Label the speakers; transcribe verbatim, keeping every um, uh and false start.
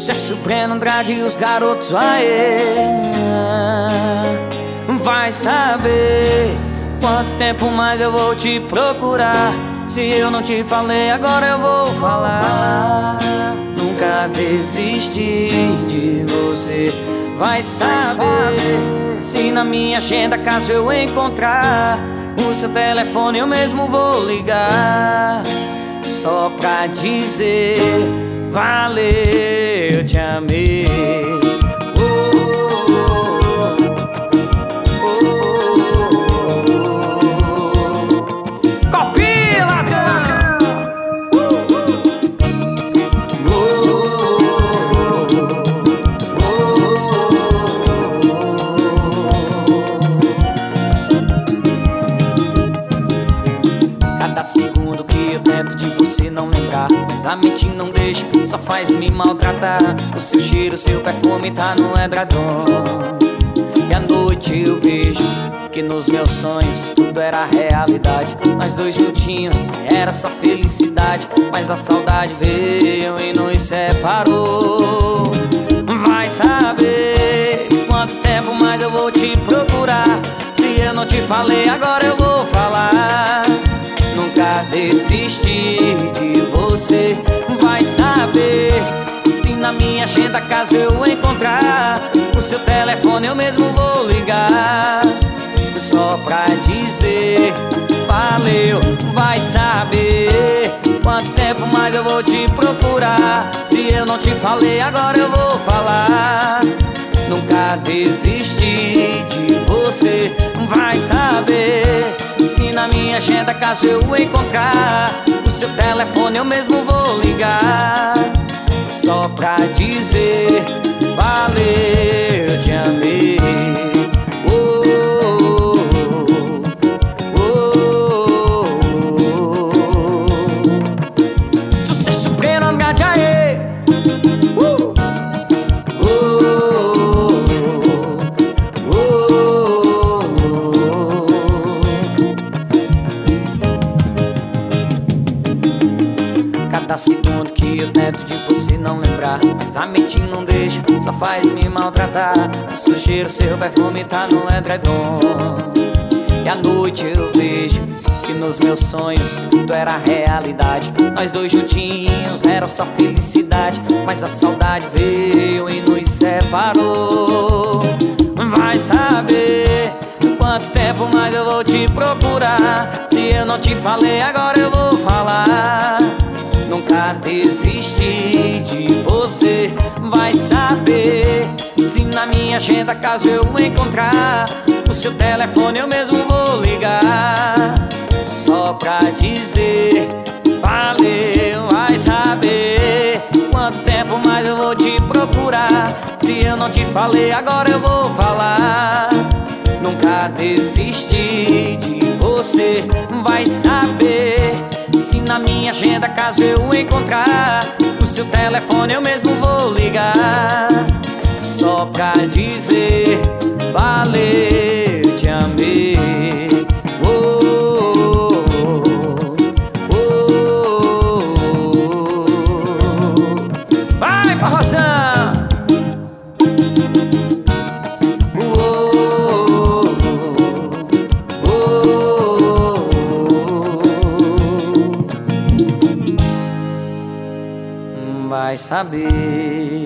Speaker 1: Sucesso, Breno Andrade e os garotos, aê. Vai saber quanto tempo mais eu vou te procurar. Se eu não te falei, agora eu vou falar. Nunca desisti de você. Vai saber se na minha agenda, caso eu encontrar o seu telefone, eu mesmo vou ligar, só pra dizer valeu, eu te amei. Cada segundo que eu tento de você não lembrar, mas a mente não deixa, só faz me maltratar. O seu cheiro, o seu perfume tá no edredom. E à noite eu vejo que nos meus sonhos tudo era realidade. Nós dois juntinhos, era só felicidade, mas a saudade veio e nos separou. Vai saber quanto tempo mais eu vou te procurar. Se eu não te falei, agora eu vou falar. Nunca desisti de você. Vai saber se na minha agenda, caso eu encontrar o seu telefone, eu mesmo vou ligar, só pra dizer valeu. Vai saber quanto tempo mais eu vou te procurar. Se eu não te falei, agora eu vou falar. Nunca desisti de você. Vai saber se na minha agenda, caso eu encontrar o seu telefone, eu mesmo vou ligar, só pra dizer valeu, eu te amei. Oh, oh, oh, oh. Sucesso, Breno Andrade, aê. Uh. Cada segundo que eu tento de você não lembrar, mas a mente não deixa, só faz me maltratar. O seu cheiro, seu perfume tá no edredom. E à noite eu vejo que nos meus sonhos tudo era realidade. Nós dois juntinhos, era só felicidade, mas a saudade veio e nos separou. Vai saber quanto tempo mais eu vou te procurar. Se eu não te falei, agora eu vou falar. Nunca desisti de você. Vai saber se na minha agenda, caso eu encontrar o seu telefone, eu mesmo vou ligar, só pra dizer valeu. Vai saber quanto tempo mais eu vou te procurar. Se eu não te falei, agora eu vou falar. Nunca desisti de você. Vai saber se na minha agenda, caso eu encontrar o seu telefone, eu mesmo vou ligar, só pra dizer valeu, eu te amei. Oh, oh, oh, oh. Vai, forrozão! Vai saber.